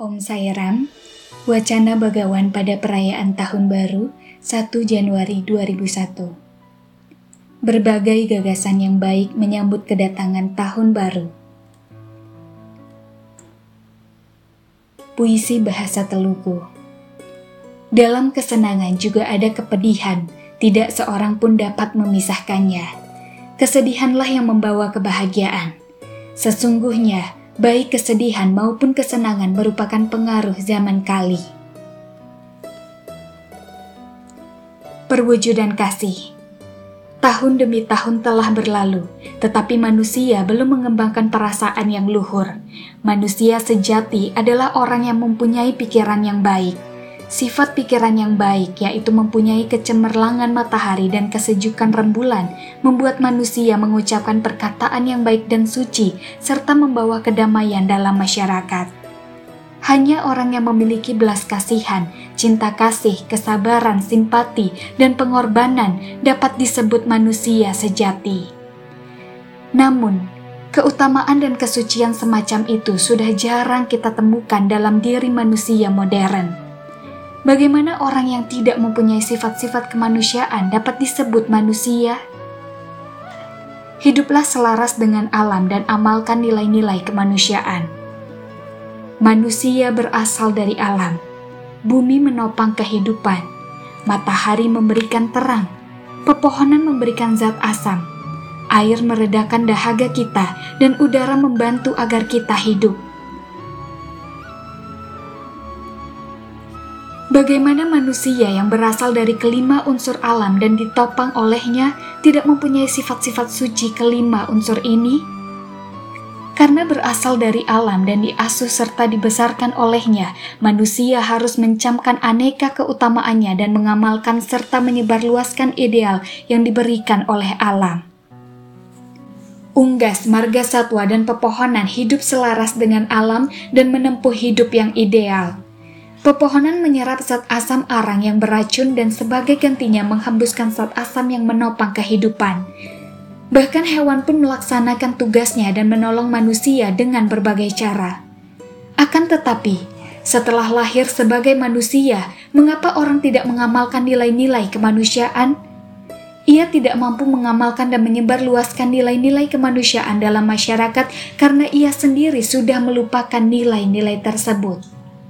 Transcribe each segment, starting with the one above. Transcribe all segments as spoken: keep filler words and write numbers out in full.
Om Sairam, Wacana Bagawan pada perayaan Tahun Baru satu Januari dua ribu satu. Berbagai gagasan yang baik menyambut kedatangan Tahun Baru. Puisi bahasa Telugu. Dalam kesenangan juga ada kepedihan, tidak seorang pun dapat memisahkannya. Kesedihanlah yang membawa kebahagiaan. Sesungguhnya, baik kesedihan maupun kesenangan merupakan pengaruh zaman kali. Perwujudan kasih. Tahun demi tahun telah berlalu, tetapi manusia belum mengembangkan perasaan yang luhur. Manusia sejati adalah orang yang mempunyai pikiran yang baik. Sifat pikiran yang baik, yaitu mempunyai kecemerlangan matahari dan kesejukan rembulan, membuat manusia mengucapkan perkataan yang baik dan suci, serta membawa kedamaian dalam masyarakat. Hanya orang yang memiliki belas kasihan, cinta kasih, kesabaran, simpati, dan pengorbanan dapat disebut manusia sejati. Namun, keutamaan dan kesucian semacam itu sudah jarang kita temukan dalam diri manusia modern. Bagaimana orang yang tidak mempunyai sifat-sifat kemanusiaan dapat disebut manusia? Hiduplah selaras dengan alam dan amalkan nilai-nilai kemanusiaan. Manusia berasal dari alam. Bumi menopang kehidupan. Matahari memberikan terang. Pepohonan memberikan zat asam. Air meredakan dahaga kita dan udara membantu agar kita hidup. Bagaimana manusia yang berasal dari kelima unsur alam dan ditopang olehnya tidak mempunyai sifat-sifat suci kelima unsur ini? Karena berasal dari alam dan diasuh serta dibesarkan olehnya, manusia harus mencamkan aneka keutamaannya dan mengamalkan serta menyebarluaskan ideal yang diberikan oleh alam. Unggas, marga satwa dan pepohonan hidup selaras dengan alam dan menempuh hidup yang ideal. Pepohonan menyerap zat asam arang yang beracun dan sebagai gantinya menghembuskan zat asam yang menopang kehidupan. Bahkan hewan pun melaksanakan tugasnya dan menolong manusia dengan berbagai cara. Akan tetapi, setelah lahir sebagai manusia, mengapa orang tidak mengamalkan nilai-nilai kemanusiaan? Ia tidak mampu mengamalkan dan menyebarluaskan nilai-nilai kemanusiaan dalam masyarakat karena ia sendiri sudah melupakan nilai-nilai tersebut.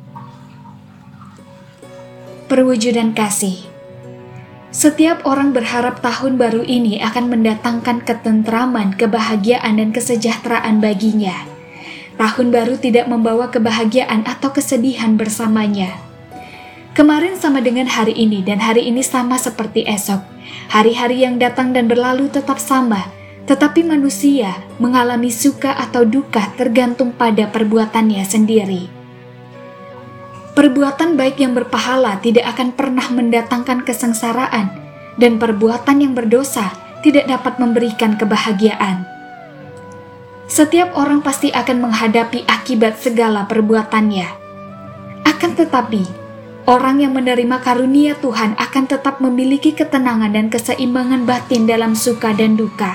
Perwujudan kasih. Setiap orang berharap tahun baru ini akan mendatangkan ketentraman, kebahagiaan, dan kesejahteraan baginya. Tahun baru tidak membawa kebahagiaan atau kesedihan bersamanya. Kemarin sama dengan hari ini dan hari ini sama seperti esok. Hari-hari yang datang dan berlalu tetap sama, tetapi manusia mengalami suka atau duka tergantung pada perbuatannya sendiri. Perbuatan baik yang berpahala tidak akan pernah mendatangkan kesengsaraan, dan perbuatan yang berdosa tidak dapat memberikan kebahagiaan. Setiap orang pasti akan menghadapi akibat segala perbuatannya. Akan tetapi, orang yang menerima karunia Tuhan akan tetap memiliki ketenangan dan keseimbangan batin dalam suka dan duka.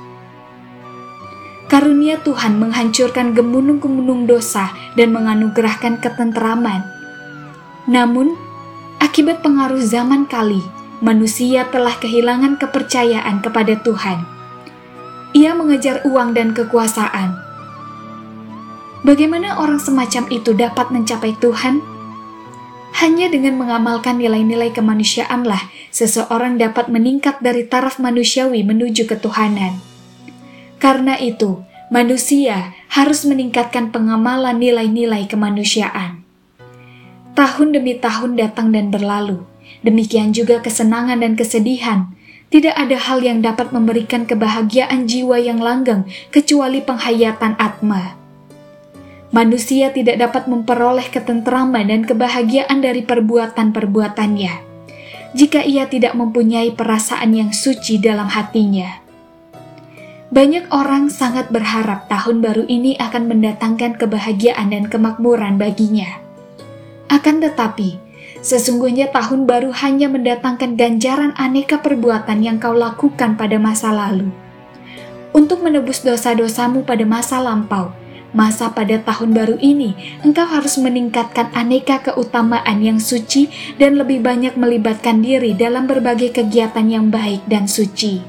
Karunia Tuhan menghancurkan gemunung-gemunung dosa dan menganugerahkan ketenteraman. Namun, akibat pengaruh zaman kali, manusia telah kehilangan kepercayaan kepada Tuhan. Ia mengejar uang dan kekuasaan. Bagaimana orang semacam itu dapat mencapai Tuhan? Hanya dengan mengamalkan nilai-nilai kemanusiaanlah seseorang dapat meningkat dari taraf manusiawi menuju ketuhanan. Karena itu, manusia harus meningkatkan pengamalan nilai-nilai kemanusiaan. Tahun demi tahun datang dan berlalu, demikian juga kesenangan dan kesedihan. Tidak ada hal yang dapat memberikan kebahagiaan jiwa yang langgeng kecuali penghayatan atma. Manusia tidak dapat memperoleh ketenteraman dan kebahagiaan dari perbuatan-perbuatannya, jika ia tidak mempunyai perasaan yang suci dalam hatinya. Banyak orang sangat berharap tahun baru ini akan mendatangkan kebahagiaan dan kemakmuran baginya. Akan tetapi, sesungguhnya tahun baru hanya mendatangkan ganjaran aneka perbuatan yang kau lakukan pada masa lalu. Untuk menebus dosa-dosamu pada masa lampau, masa pada tahun baru ini engkau harus meningkatkan aneka keutamaan yang suci dan lebih banyak melibatkan diri dalam berbagai kegiatan yang baik dan suci.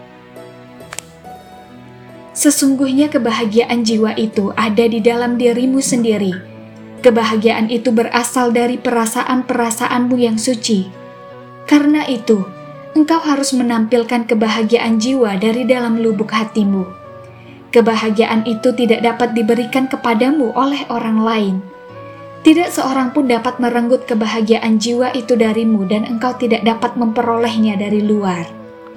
Sesungguhnya kebahagiaan jiwa itu ada di dalam dirimu sendiri. Kebahagiaan itu berasal dari perasaan-perasaanmu yang suci. Karena itu, engkau harus menampilkan kebahagiaan jiwa dari dalam lubuk hatimu. Kebahagiaan itu tidak dapat diberikan kepadamu oleh orang lain. Tidak seorang pun dapat merenggut kebahagiaan jiwa itu darimu dan engkau tidak dapat memperolehnya dari luar.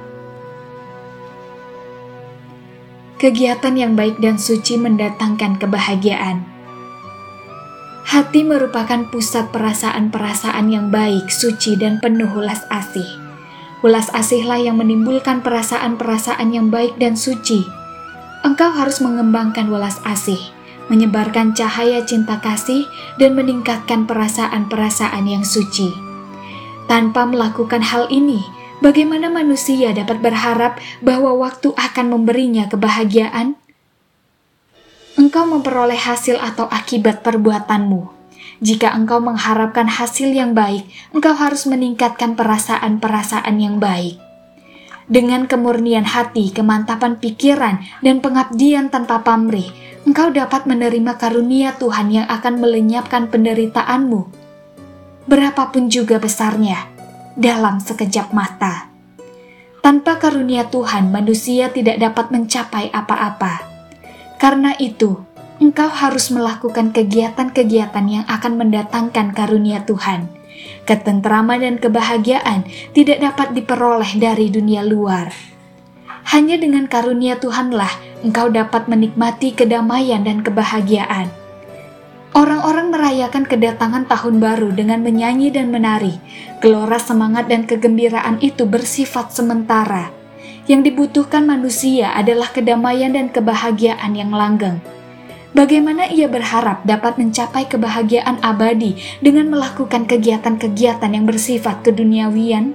Kegiatan yang baik dan suci mendatangkan kebahagiaan. Hati merupakan pusat perasaan-perasaan yang baik, suci, dan penuh ulas asih. Ulas asihlah yang menimbulkan perasaan-perasaan yang baik dan suci. Engkau harus mengembangkan welas asih, menyebarkan cahaya cinta kasih, dan meningkatkan perasaan-perasaan yang suci. Tanpa melakukan hal ini, bagaimana manusia dapat berharap bahwa waktu akan memberinya kebahagiaan? Engkau memperoleh hasil atau akibat perbuatanmu. Jika engkau mengharapkan hasil yang baik, engkau harus meningkatkan perasaan-perasaan yang baik. Dengan kemurnian hati, kemantapan pikiran, dan pengabdian tanpa pamrih, engkau dapat menerima karunia Tuhan yang akan melenyapkan penderitaanmu, berapapun juga besarnya, dalam sekejap mata. Tanpa karunia Tuhan, manusia tidak dapat mencapai apa-apa. Karena itu, engkau harus melakukan kegiatan-kegiatan yang akan mendatangkan karunia Tuhan. Ketentraman dan kebahagiaan tidak dapat diperoleh dari dunia luar. Hanya dengan karunia Tuhanlah engkau dapat menikmati kedamaian dan kebahagiaan. Orang-orang merayakan kedatangan tahun baru dengan menyanyi dan menari. Gelora semangat dan kegembiraan itu bersifat sementara. Yang dibutuhkan manusia adalah kedamaian dan kebahagiaan yang langgeng. Bagaimana ia berharap dapat mencapai kebahagiaan abadi dengan melakukan kegiatan-kegiatan yang bersifat keduniawian?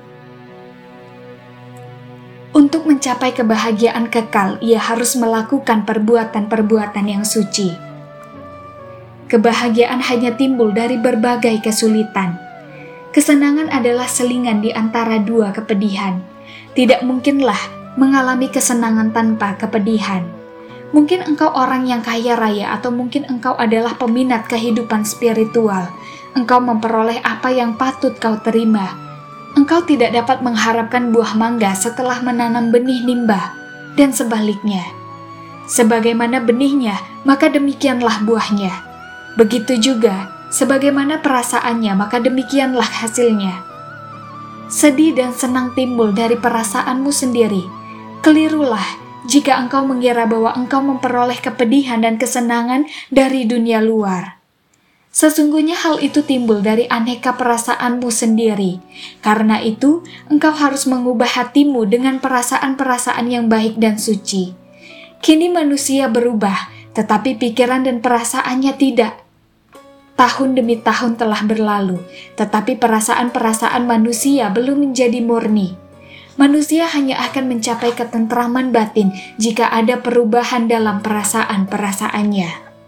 Untuk mencapai kebahagiaan kekal, ia harus melakukan perbuatan-perbuatan yang suci. Kebahagiaan hanya timbul dari berbagai kesulitan. Kesenangan adalah selingan di antara dua kepedihan. Tidak mungkinlah mengalami kesenangan tanpa kepedihan. Mungkin engkau orang yang kaya raya atau mungkin engkau adalah peminat kehidupan spiritual. Engkau memperoleh apa yang patut kau terima. Engkau tidak dapat mengharapkan buah mangga setelah menanam benih nimba, dan sebaliknya. Sebagaimana benihnya, maka demikianlah buahnya. Begitu juga, sebagaimana perasaannya, maka demikianlah hasilnya. Sedih dan senang timbul dari perasaanmu sendiri. Kelirulah jika engkau mengira bahwa engkau memperoleh kepedihan dan kesenangan dari dunia luar. Sesungguhnya hal itu timbul dari aneka perasaanmu sendiri. Karena itu, engkau harus mengubah hatimu dengan perasaan-perasaan yang baik dan suci. Kini manusia berubah, tetapi pikiran dan perasaannya tidak. Tahun demi tahun telah berlalu, tetapi perasaan-perasaan manusia belum menjadi murni. Manusia hanya akan mencapai ketentraman batin jika ada perubahan dalam perasaan-perasaannya.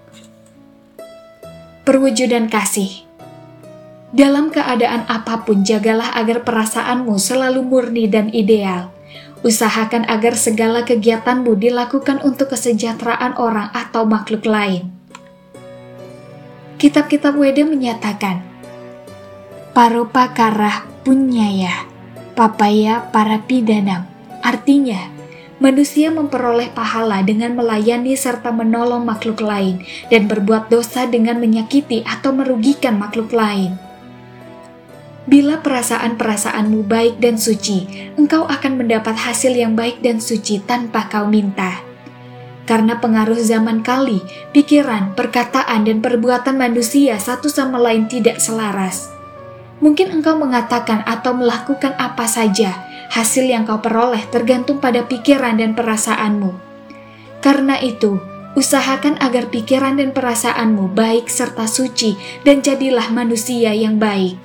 Perwujudan kasih. Dalam keadaan apapun, jagalah agar perasaanmu selalu murni dan ideal. Usahakan agar segala kegiatanmu dilakukan untuk kesejahteraan orang atau makhluk lain. Kitab-kitab Weda menyatakan, Paropa karah punyaya, papaya para pidanam. Artinya, manusia memperoleh pahala dengan melayani serta menolong makhluk lain dan berbuat dosa dengan menyakiti atau merugikan makhluk lain. Bila perasaan-perasaanmu baik dan suci, engkau akan mendapat hasil yang baik dan suci tanpa kau minta. Karena pengaruh zaman kali, pikiran, perkataan, dan perbuatan manusia satu sama lain tidak selaras. Mungkin engkau mengatakan atau melakukan apa saja, hasil yang kau peroleh tergantung pada pikiran dan perasaanmu. Karena itu, usahakan agar pikiran dan perasaanmu baik serta suci dan jadilah manusia yang baik.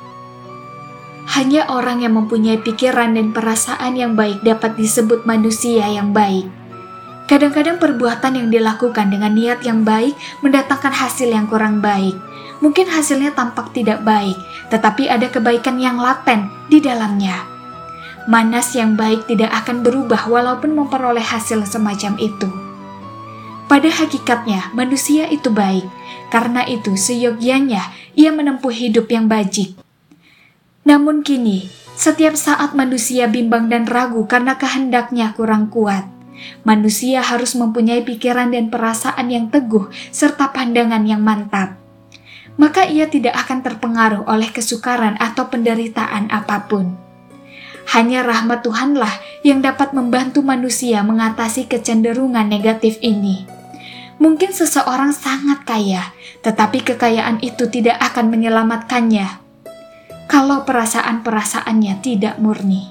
Hanya orang yang mempunyai pikiran dan perasaan yang baik dapat disebut manusia yang baik. Kadang-kadang perbuatan yang dilakukan dengan niat yang baik mendatangkan hasil yang kurang baik. Mungkin hasilnya tampak tidak baik, tetapi ada kebaikan yang laten di dalamnya. Manas yang baik tidak akan berubah walaupun memperoleh hasil semacam itu. Pada hakikatnya, manusia itu baik. Karena itu, seyogyanya ia menempuh hidup yang bajik. Namun kini, setiap saat manusia bimbang dan ragu karena kehendaknya kurang kuat. Manusia harus mempunyai pikiran dan perasaan yang teguh serta pandangan yang mantap. Maka ia tidak akan terpengaruh oleh kesukaran atau penderitaan apapun. Hanya rahmat Tuhanlah yang dapat membantu manusia mengatasi kecenderungan negatif ini. Mungkin seseorang sangat kaya, tetapi kekayaan itu tidak akan menyelamatkannya kalau perasaan-perasaannya tidak murni.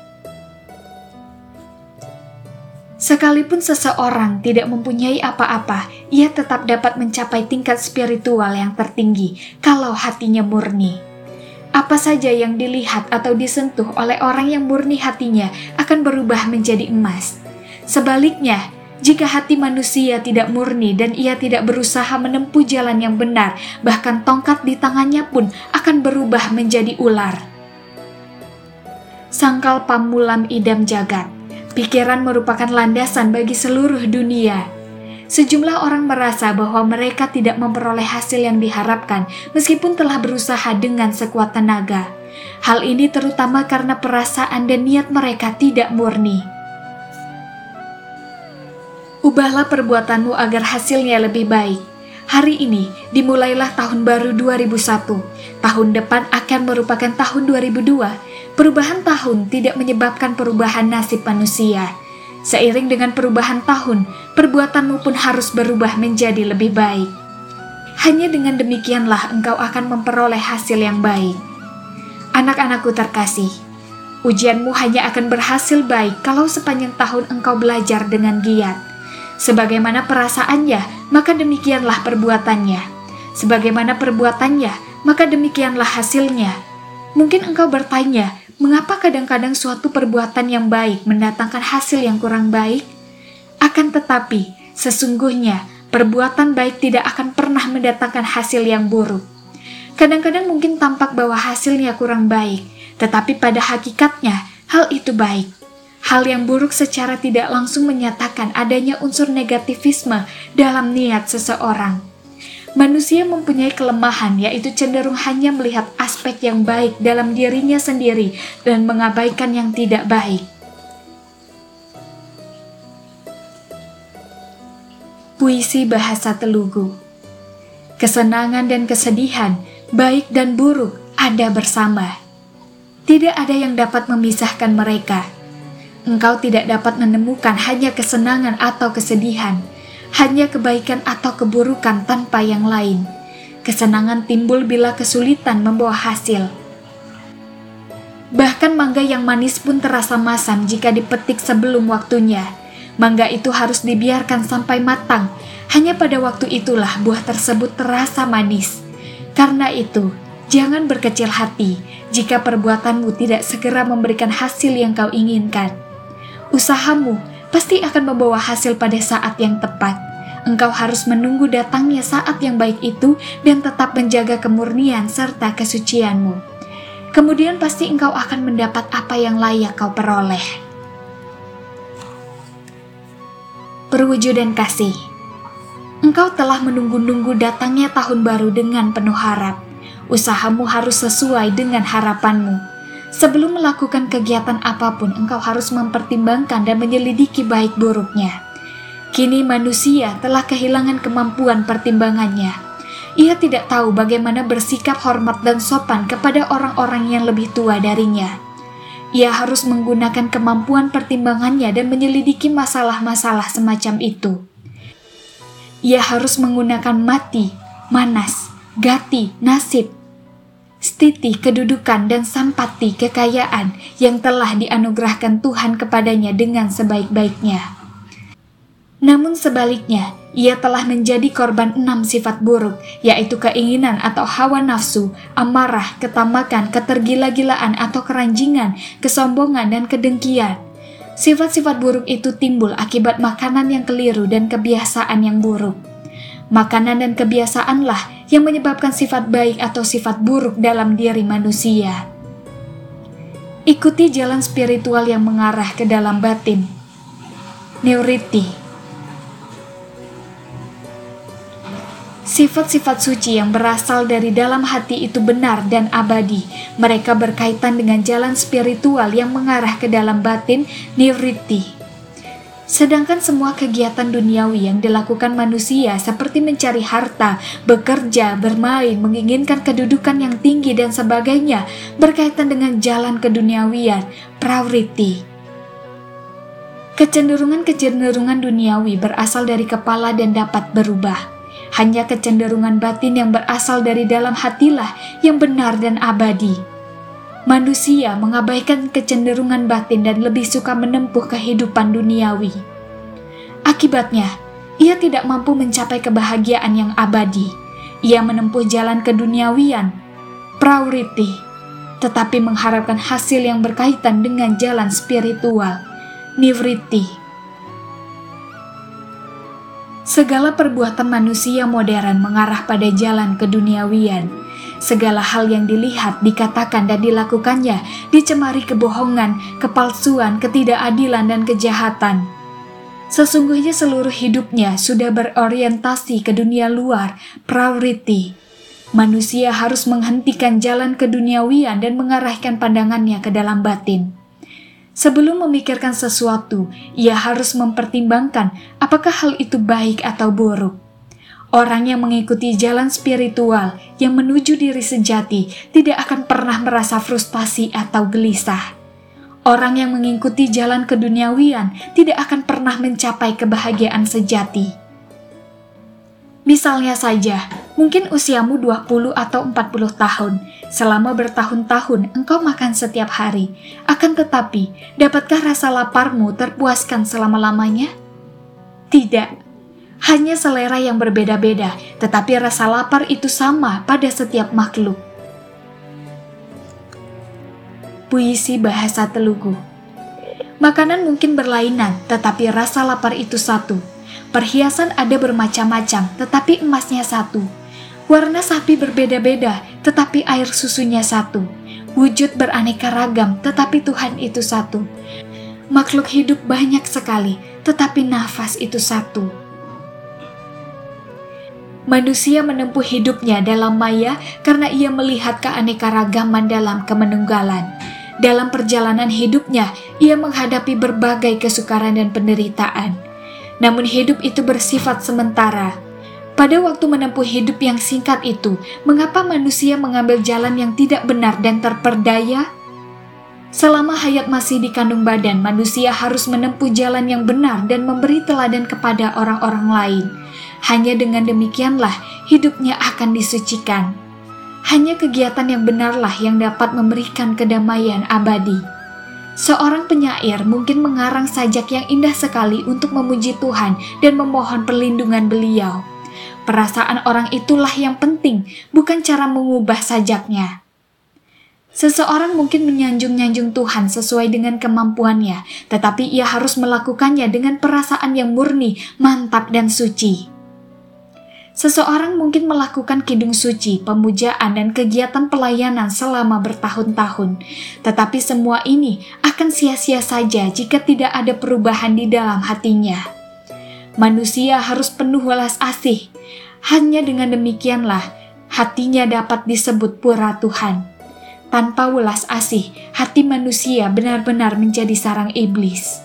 Sekalipun seseorang tidak mempunyai apa-apa, ia tetap dapat mencapai tingkat spiritual yang tertinggi kalau hatinya murni. Apa saja yang dilihat atau disentuh oleh orang yang murni hatinya akan berubah menjadi emas. Sebaliknya, jika hati manusia tidak murni dan ia tidak berusaha menempuh jalan yang benar, bahkan tongkat di tangannya pun akan berubah menjadi ular. Sangkal pamulam idam jagat. Pikiran merupakan landasan bagi seluruh dunia. Sejumlah orang merasa bahwa mereka tidak memperoleh hasil yang diharapkan meskipun telah berusaha dengan sekuat tenaga. Hal ini terutama karena perasaan dan niat mereka tidak murni. Ubahlah perbuatanmu agar hasilnya lebih baik. Hari ini dimulailah tahun baru dua ribu satu. Tahun depan akan merupakan tahun dua ribu dua. Perubahan tahun tidak menyebabkan perubahan nasib manusia. Seiring dengan perubahan tahun, perbuatanmu pun harus berubah menjadi lebih baik. Hanya dengan demikianlah engkau akan memperoleh hasil yang baik. Anak-anakku terkasih, ujianmu hanya akan berhasil baik kalau sepanjang tahun engkau belajar dengan giat. Sebagaimana perasaannya, maka demikianlah perbuatannya. Sebagaimana perbuatannya, maka demikianlah hasilnya. Mungkin engkau bertanya, mengapa kadang-kadang suatu perbuatan yang baik mendatangkan hasil yang kurang baik? Akan tetapi, sesungguhnya perbuatan baik tidak akan pernah mendatangkan hasil yang buruk. Kadang-kadang mungkin tampak bahwa hasilnya kurang baik, tetapi pada hakikatnya hal itu baik. Hal yang buruk secara tidak langsung menyatakan adanya unsur negativisme dalam niat seseorang. Manusia mempunyai kelemahan, yaitu cenderung hanya melihat aspek yang baik dalam dirinya sendiri dan mengabaikan yang tidak baik. Puisi bahasa Telugu. Kesenangan dan kesedihan, baik dan buruk, ada bersama. Tidak ada yang dapat memisahkan mereka. Engkau tidak dapat menemukan hanya kesenangan atau kesedihan, hanya kebaikan atau keburukan tanpa yang lain. Kesenangan timbul bila kesulitan membawa hasil. Bahkan mangga yang manis pun terasa masam jika dipetik sebelum waktunya. Mangga itu harus dibiarkan sampai matang. Hanya pada waktu itulah buah tersebut terasa manis. Karena itu, jangan berkecil hati jika perbuatanmu tidak segera memberikan hasil yang kau inginkan. Usahamu pasti akan membawa hasil pada saat yang tepat. Engkau harus menunggu datangnya saat yang baik itu dan tetap menjaga kemurnian serta kesucianmu. Kemudian pasti engkau akan mendapat apa yang layak kau peroleh. Perwujudan kasih. Engkau telah menunggu-nunggu datangnya tahun baru dengan penuh harap. Usahamu harus sesuai dengan harapanmu. Sebelum melakukan kegiatan apapun, engkau harus mempertimbangkan dan menyelidiki baik buruknya. Kini manusia telah kehilangan kemampuan pertimbangannya. Ia tidak tahu bagaimana bersikap hormat dan sopan kepada orang-orang yang lebih tua darinya. Ia harus menggunakan kemampuan pertimbangannya dan menyelidiki masalah-masalah semacam itu. Ia harus menggunakan mati, manas, gati, nasib, stiti, kedudukan, dan sampati, kekayaan yang telah dianugerahkan Tuhan kepadanya dengan sebaik-baiknya. Namun sebaliknya, ia telah menjadi korban enam sifat buruk, yaitu keinginan atau hawa nafsu, amarah, ketamakan, ketergila-gilaan atau keranjingan, kesombongan, dan kedengkian. Sifat-sifat buruk itu timbul akibat makanan yang keliru dan kebiasaan yang buruk. Makanan dan kebiasaanlah yang menyebabkan sifat baik atau sifat buruk dalam diri manusia. Ikuti jalan spiritual yang mengarah ke dalam batin. Neuriti. Sifat-sifat suci yang berasal dari dalam hati itu benar dan abadi. Mereka berkaitan dengan jalan spiritual yang mengarah ke dalam batin, nivriti. Sedangkan semua kegiatan duniawi yang dilakukan manusia seperti mencari harta, bekerja, bermain, menginginkan kedudukan yang tinggi dan sebagainya berkaitan dengan jalan keduniawian, pravriti. Kecenderungan-kecenderungan duniawi berasal dari kepala dan dapat berubah. Hanya kecenderungan batin yang berasal dari dalam hatilah yang benar dan abadi. Manusia mengabaikan kecenderungan batin dan lebih suka menempuh kehidupan duniawi. Akibatnya, ia tidak mampu mencapai kebahagiaan yang abadi. Ia menempuh jalan keduniawian, pravriti, tetapi mengharapkan hasil yang berkaitan dengan jalan spiritual, nivriti. Segala perbuatan manusia modern mengarah pada jalan keduniawian. Segala hal yang dilihat, dikatakan, dan dilakukannya dicemari kebohongan, kepalsuan, ketidakadilan, dan kejahatan. Sesungguhnya seluruh hidupnya sudah berorientasi ke dunia luar, pravriti. Manusia harus menghentikan jalan keduniawian dan mengarahkan pandangannya ke dalam batin. Sebelum memikirkan sesuatu, ia harus mempertimbangkan apakah hal itu baik atau buruk. Orang yang mengikuti jalan spiritual yang menuju diri sejati tidak akan pernah merasa frustasi atau gelisah. Orang yang mengikuti jalan keduniawian tidak akan pernah mencapai kebahagiaan sejati. Misalnya saja, mungkin usiamu dua puluh atau empat puluh tahun. Selama bertahun-tahun engkau makan setiap hari. Akan tetapi, dapatkah rasa laparmu terpuaskan selama-lamanya? Tidak. Hanya selera yang berbeda-beda, tetapi rasa lapar itu sama pada setiap makhluk. Puisi bahasa Telugu. Makanan mungkin berlainan, tetapi rasa lapar itu satu. Perhiasan ada bermacam-macam, tetapi emasnya satu. Warna sapi berbeda-beda, tetapi air susunya satu. Wujud beraneka ragam, tetapi Tuhan itu satu. Makhluk hidup banyak sekali, tetapi nafas itu satu. Manusia menempuh hidupnya dalam maya karena ia melihat keanekaragaman dalam kemenunggalan. Dalam perjalanan hidupnya, ia menghadapi berbagai kesukaran dan penderitaan. Namun hidup itu bersifat sementara. Pada waktu menempuh hidup yang singkat itu, mengapa manusia mengambil jalan yang tidak benar dan terperdaya? Selama hayat masih di kandung badan, manusia harus menempuh jalan yang benar dan memberi teladan kepada orang-orang lain. Hanya dengan demikianlah hidupnya akan disucikan. Hanya kegiatan yang benarlah yang dapat memberikan kedamaian abadi. Seorang penyair mungkin mengarang sajak yang indah sekali untuk memuji Tuhan dan memohon perlindungan Beliau. Perasaan orang itulah yang penting, bukan cara mengubah sajaknya. Seseorang mungkin menyanjung-nyanjung Tuhan sesuai dengan kemampuannya, tetapi ia harus melakukannya dengan perasaan yang murni, mantap, dan suci. Seseorang mungkin melakukan kidung suci, pemujaan, dan kegiatan pelayanan selama bertahun-tahun. Tetapi semua ini akan sia-sia saja jika tidak ada perubahan di dalam hatinya. Manusia harus penuh welas asih. Hanya dengan demikianlah hatinya dapat disebut pura Tuhan. Tanpa welas asih, hati manusia benar-benar menjadi sarang iblis.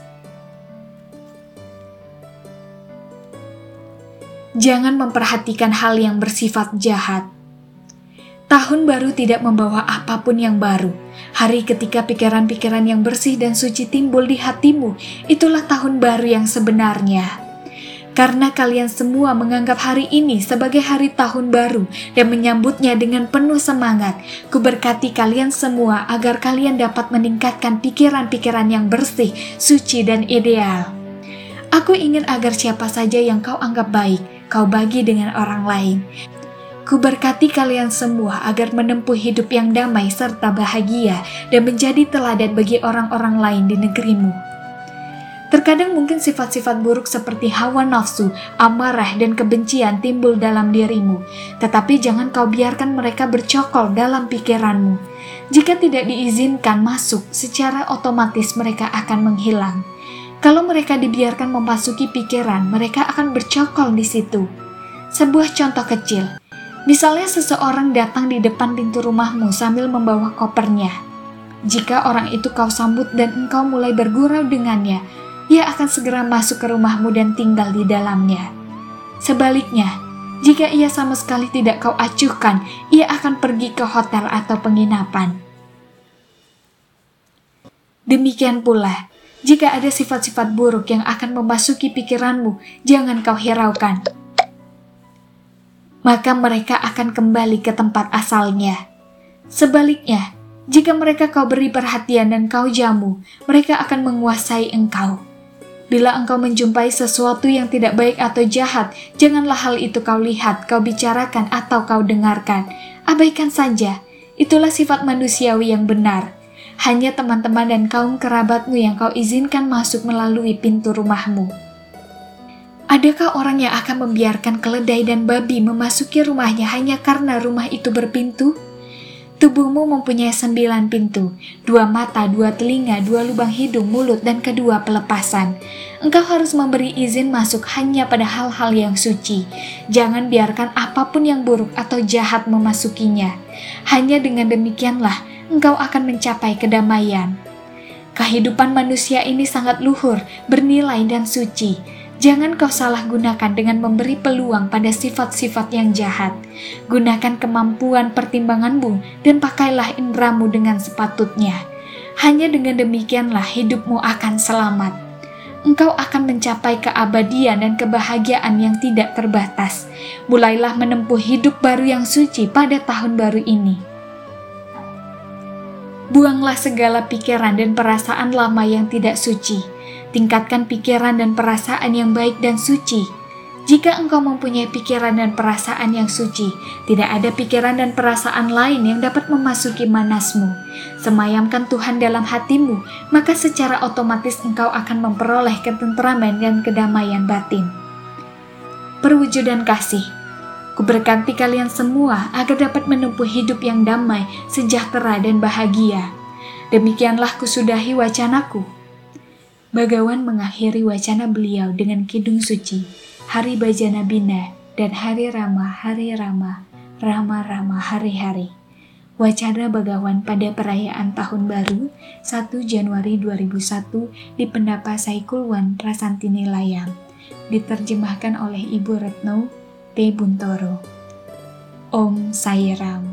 Jangan memperhatikan hal yang bersifat jahat. Tahun baru tidak membawa apapun yang baru. Hari ketika pikiran-pikiran yang bersih dan suci timbul di hatimu, itulah tahun baru yang sebenarnya. Karena kalian semua menganggap hari ini sebagai hari tahun baru dan menyambutnya dengan penuh semangat, kuberkati kalian semua agar kalian dapat meningkatkan pikiran-pikiran yang bersih, suci, dan ideal. Aku ingin agar siapa saja yang kau anggap baik, kau bagi dengan orang lain. Kuberkati kalian semua agar menempuh hidup yang damai serta bahagia dan menjadi teladan bagi orang-orang lain di negerimu. Terkadang mungkin sifat-sifat buruk seperti hawa nafsu, amarah, dan kebencian timbul dalam dirimu, tetapi jangan kau biarkan mereka bercokol dalam pikiranmu. Jika tidak diizinkan masuk, secara otomatis mereka akan menghilang. Kalau mereka dibiarkan memasuki pikiran, mereka akan bercokol di situ. Sebuah contoh kecil, misalnya seseorang datang di depan pintu rumahmu sambil membawa kopernya. Jika orang itu kau sambut dan engkau mulai bergurau dengannya, ia akan segera masuk ke rumahmu dan tinggal di dalamnya. Sebaliknya, jika ia sama sekali tidak kau acuhkan, ia akan pergi ke hotel atau penginapan. Demikian pula, jika ada sifat-sifat buruk yang akan memasuki pikiranmu, jangan kau hiraukan. Maka mereka akan kembali ke tempat asalnya. Sebaliknya, jika mereka kau beri perhatian dan kau jamu, mereka akan menguasai engkau. Bila engkau menjumpai sesuatu yang tidak baik atau jahat, janganlah hal itu kau lihat, kau bicarakan, atau kau dengarkan. Abaikan saja, itulah sifat manusiawi yang benar. Hanya teman-teman dan kaum kerabatmu yang kau izinkan masuk melalui pintu rumahmu. Adakah orang yang akan membiarkan keledai dan babi memasuki rumahnya hanya karena rumah itu berpintu? Tubuhmu mempunyai sembilan pintu, dua mata, dua telinga, dua lubang hidung, mulut, dan kedua pelepasan. Engkau harus memberi izin masuk hanya pada hal-hal yang suci. Jangan biarkan apapun yang buruk atau jahat memasukinya. Hanya dengan demikianlah engkau akan mencapai kedamaian. Kehidupan manusia ini sangat luhur, bernilai, dan suci. Jangan kau salah gunakan dengan memberi peluang pada sifat-sifat yang jahat. Gunakan kemampuan pertimbanganmu dan pakailah indramu dengan sepatutnya. Hanya dengan demikianlah hidupmu akan selamat. Engkau akan mencapai keabadian dan kebahagiaan yang tidak terbatas. Mulailah menempuh hidup baru yang suci pada tahun baru ini. Buanglah segala pikiran dan perasaan lama yang tidak suci. Tingkatkan pikiran dan perasaan yang baik dan suci. Jika engkau mempunyai pikiran dan perasaan yang suci, tidak ada pikiran dan perasaan lain yang dapat memasuki manasmu. Semayamkan Tuhan dalam hatimu, maka secara otomatis engkau akan memperoleh ketenteraman dan kedamaian batin. Perwujudan kasih. Kuberkati kalian semua agar dapat menempuh hidup yang damai, sejahtera, dan bahagia. Demikianlah kusudahi wacanaku. Bagawan mengakhiri wacana beliau dengan kidung suci, Hari Bajana Bina dan Hari Rama, Hari Rama, Rama Rama, Hari-hari. Wacana Bagawan pada perayaan Tahun Baru satu Januari dua ribu satu di Pendapa Saikulwan Rasantini Layang, diterjemahkan oleh Ibu Retno T. Buntoro. Om Sai Ram.